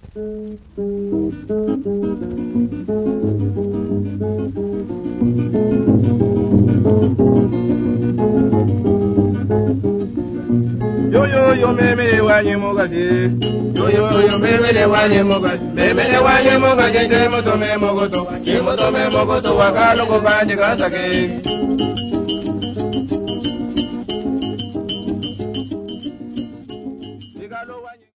Yo meme wanye mogaje. Yo meme wanye mogaje. Meme wanye mogaje. Chemo tome mogoto wakalo ko banje kasake.